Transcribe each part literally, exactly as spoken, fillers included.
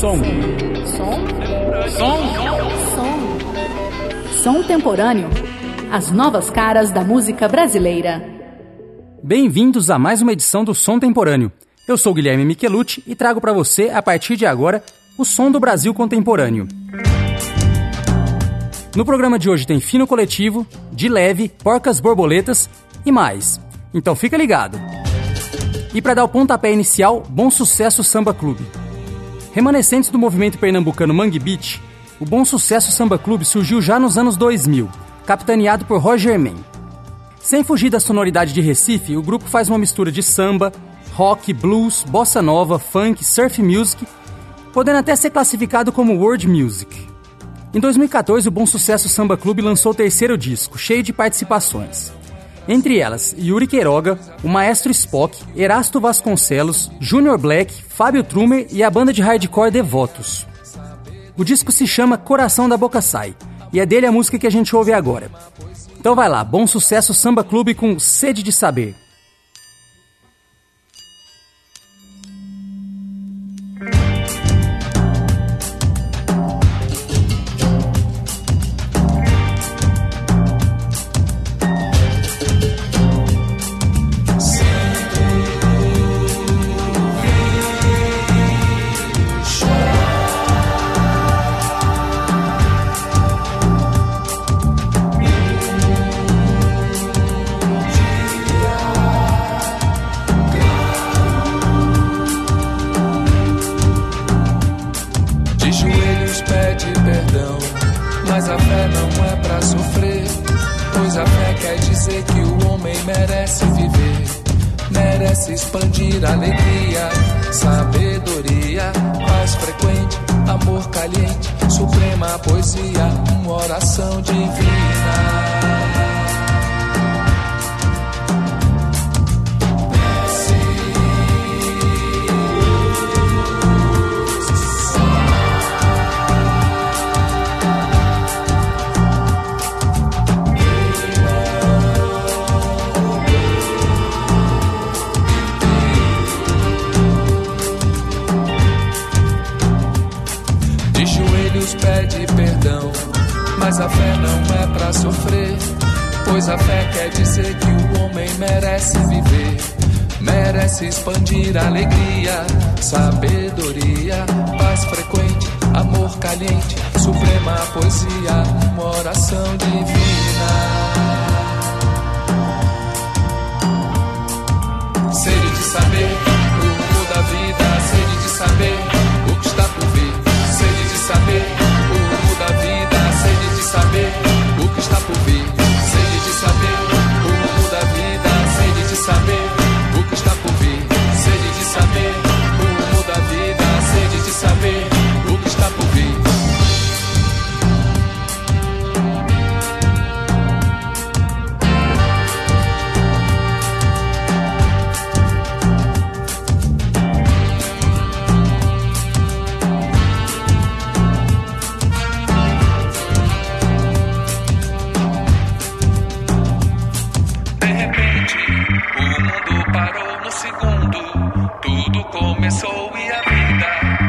Som. Som? Som. Som. Som temporâneo. As novas caras da música brasileira. Bem-vindos a mais uma edição do Som Temporâneo. Eu sou Guilherme Michelucci e trago para você, a partir de agora, o som do Brasil contemporâneo. No programa de hoje tem Fino Coletivo, De Leve, Porcas Borboletas e mais. Então fica ligado. E para dar o pontapé inicial, Bom Sucesso Samba Clube. Remanescentes do movimento pernambucano Mangue Beat, o Bom Sucesso Samba Clube surgiu já nos anos dois mil, capitaneado por Roger Man. Sem fugir da sonoridade de Recife, o grupo faz uma mistura de samba, rock, blues, bossa nova, funk, surf music, podendo até ser classificado como world music. Em dois mil e catorze, o Bom Sucesso Samba Clube lançou o terceiro disco, cheio de participações. Entre elas, Yuri Queiroga, o Maestro Spock, Erasto Vasconcelos, Junior Black, Fábio Trumer e a banda de hardcore Devotos. O disco se chama Coração da Boca Sai, e é dele a música que a gente ouve agora. Então vai lá, Bom Sucesso Samba Clube com Sede de Saber. Mas a fé não é pra sofrer, pois a fé quer dizer que o homem merece viver, merece expandir alegria, sabedoria, paz frequente, amor caliente, suprema poesia, uma oração divina. Pede perdão, mas a fé não é pra sofrer, pois a fé quer dizer que o homem merece viver, merece expandir alegria, sabedoria, paz frequente, amor caliente, suprema poesia, uma oração divina. Sede de saber o rumo da vida, sede de saber o que está por vir, sede de saber o rumo da vida, sede de saber o que está por vir, sede de saber o rumo da vida, sede de saber o que está por vir, sede de saber o rumo da vida, sede de saber o que está por vir. Começou e a vida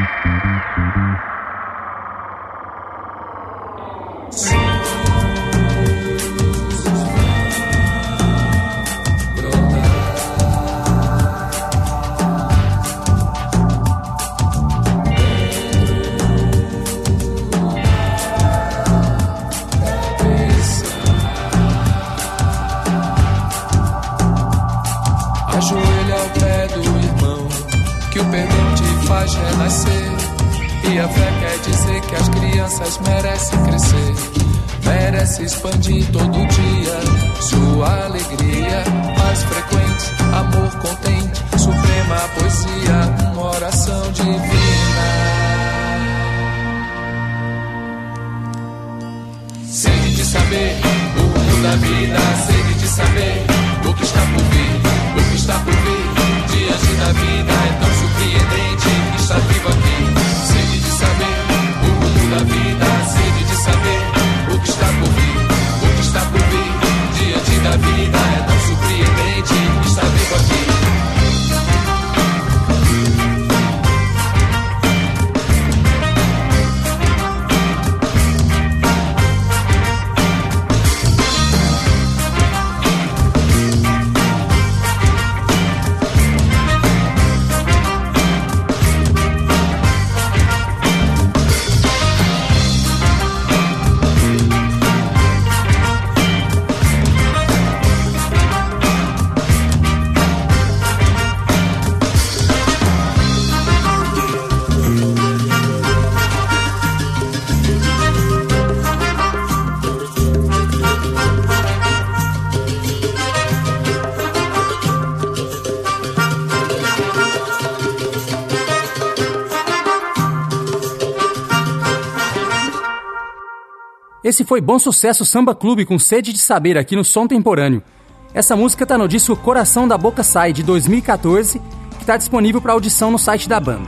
ajoelha ao pé do irmão, que o perdão te faz renascer. E a fé quer dizer que as crianças merecem crescer, merece expandir todo dia sua alegria, paz frequente, amor contente, suprema poesia, uma oração divina. Sede de saber o rumo da vida, sede de saber o que está por vir, o que está por vir. Diante da vida é tão surpreendente estar vivo aqui. Sede de saber o rumo da vida, sede de saber o que está por vir, o que está por vir. Diante da vida é tão surpreendente estar vivo aqui. Esse foi Bom Sucesso Samba Clube com Sede de Saber aqui no Som Temporâneo. Essa música tá no disco Coração da Boca Sai, de dois mil e catorze, que tá disponível para audição no site da banda.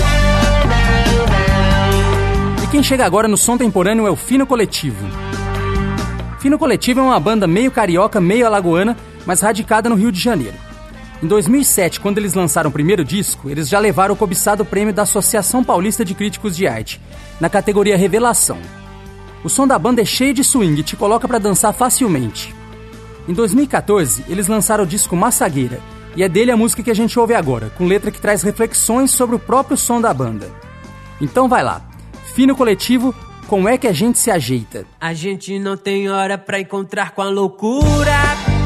E quem chega agora no Som Temporâneo é o Fino Coletivo. Fino Coletivo é uma banda meio carioca, meio alagoana, mas radicada no Rio de Janeiro. Em dois mil e sete, quando eles lançaram o primeiro disco, eles já levaram o cobiçado prêmio da Associação Paulista de Críticos de Arte, na categoria Revelação. O som da banda é cheio de swing e te coloca pra dançar facilmente. Em dois mil e catorze, eles lançaram o disco Massagueira, e é dele a música que a gente ouve agora, com letra que traz reflexões sobre o próprio som da banda. Então vai lá, Fino Coletivo, como é que a gente se ajeita? A gente não tem hora pra encontrar com a loucura,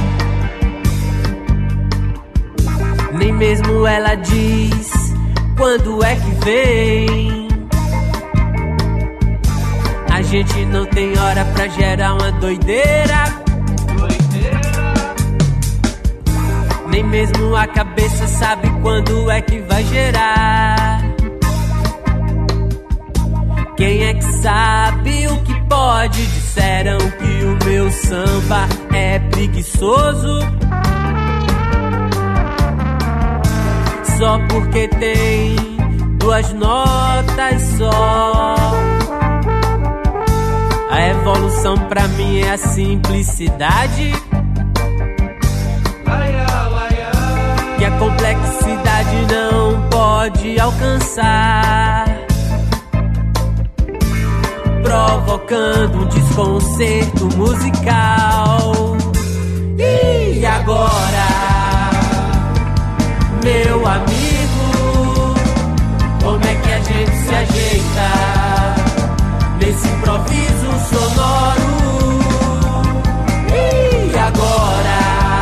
nem mesmo ela diz quando é que vem. A gente não tem hora pra gerar uma doideira, doideira. Nem mesmo a cabeça sabe quando é que vai gerar. Quem é que sabe o que pode? Disseram que o meu samba é preguiçoso, só porque tem duas notas só. A evolução pra mim é a simplicidade, que a complexidade não pode alcançar, provocando um desconcerto musical. E agora, meu amigo, como é que a gente se ajeita nesse improviso sonoro? E agora,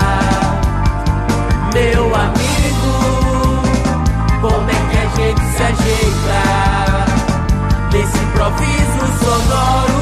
meu amigo, como é que a gente se ajeita nesse improviso sonoro?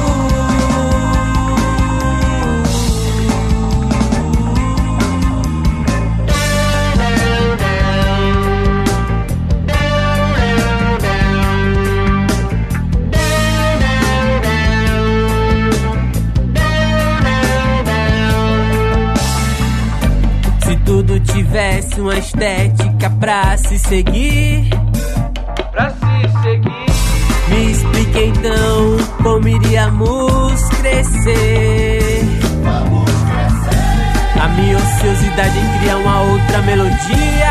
Tudo tivesse uma estética pra se seguir, pra se seguir. Me explique então como iríamos crescer. Vamos crescer. A minha ociosidade em criar uma outra melodia,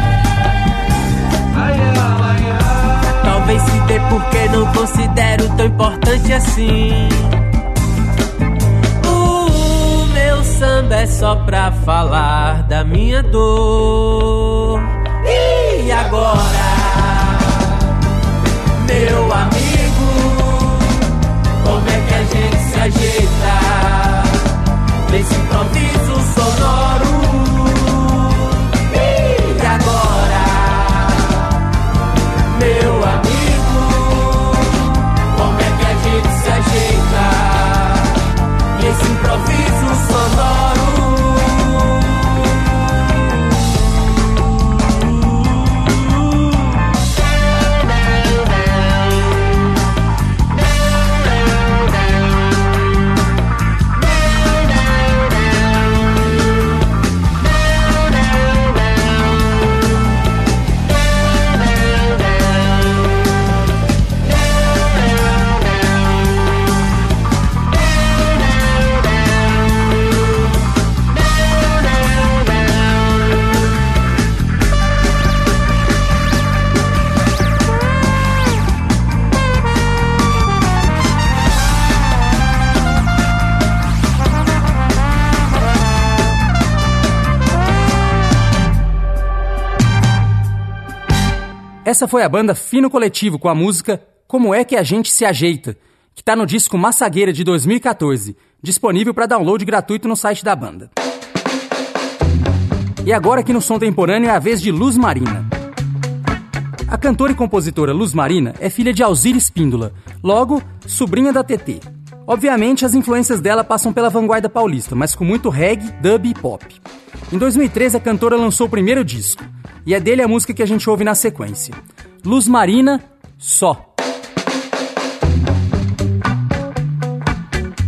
ai, ai, ai. Talvez se dê porque não considero tão importante assim. Meu samba é só pra falar da minha dor. E agora, meu amigo, como é que a gente se ajeita nesse improviso sonoro? E agora, meu amigo, como é que a gente se ajeita nesse improviso sonoro? Essa foi a banda Fino Coletivo com a música Como é que a gente se ajeita, que tá no disco Massagueira de dois mil e catorze, disponível para download gratuito no site da banda. E agora aqui no Som Temporâneo é a vez de Luz Marina. A cantora e compositora Luz Marina é filha de Alzira Espíndola, logo, sobrinha da T T. Obviamente, as influências dela passam pela vanguarda paulista, mas com muito reggae, dub e pop. Em dois mil e treze, a cantora lançou o primeiro disco, e é dele a música que a gente ouve na sequência. Luz Marina, Só.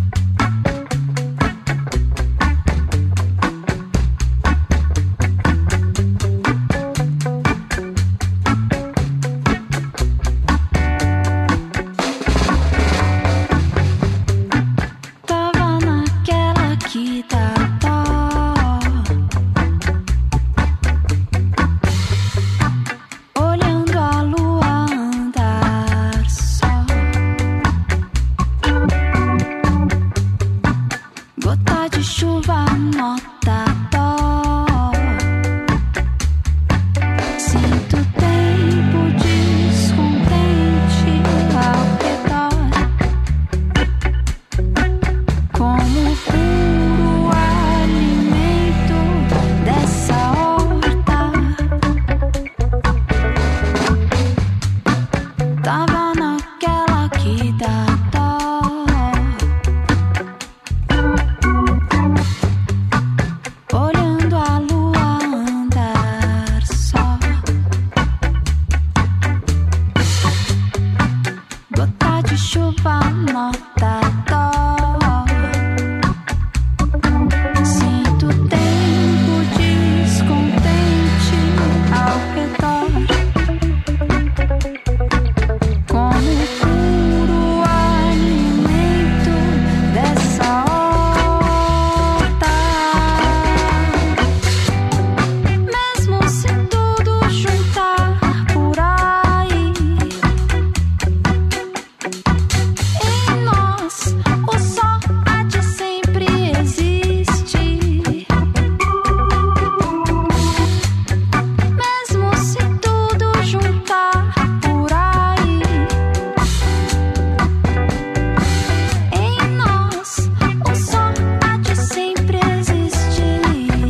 Tava naquela que dá dó, olhando a lua andar só. Gota de chuva, nota dó. Sinto o tempo descontente ao redor, como puro alimento dessa horta. Mesmo se tudo juntar por aí, em nós o sol há de sempre existir. Mesmo se tudo juntar por aí, em nós o sol há de sempre existir.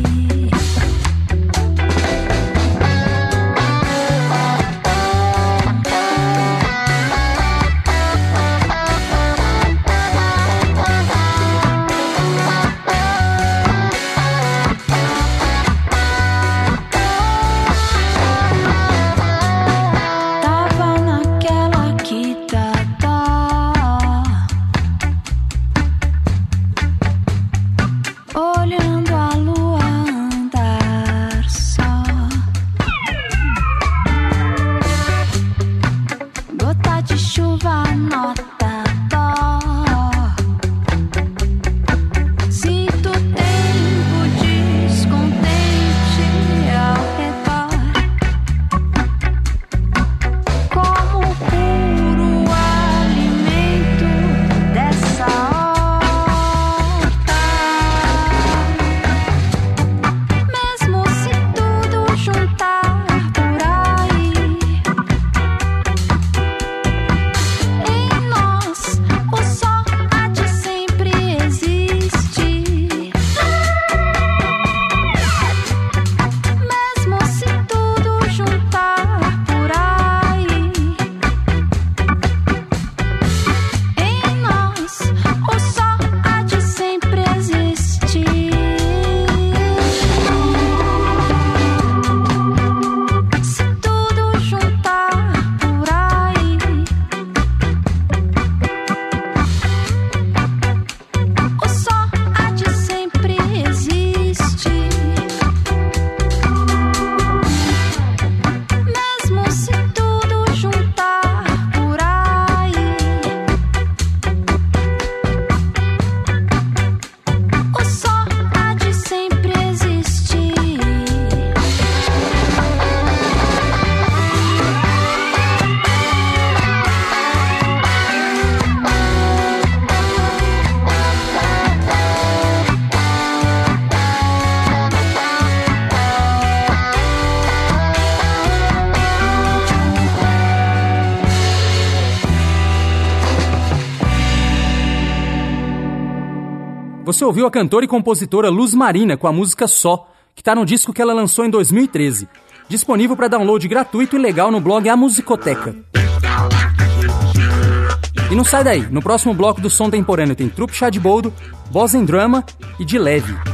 Tava naquela que dá dó, olhando a lua andar só. Gota de chuva, nota dó. Sinto o tempo descontente ao redor, como puro alimento dessa horta. Mesmo se tudo juntar por aí, em nós o sol há de sempre existir. Mesmo se tudo juntar por aí, em nós o sol há de sempre existir. Se tudo juntar por aí, o sol há de sempre existir. Mesmo se tudo juntar por aí, o sol há de sempre existir. Você ouviu a cantora e compositora Luz Marina com a música Só, que tá no disco que ela lançou em dois mil e treze. Disponível para download gratuito e legal no blog A Musicoteca. E não sai daí, no próximo bloco do Som Temporâneo tem Trupe Chá de Boldo, Voz em Drama e De Leve.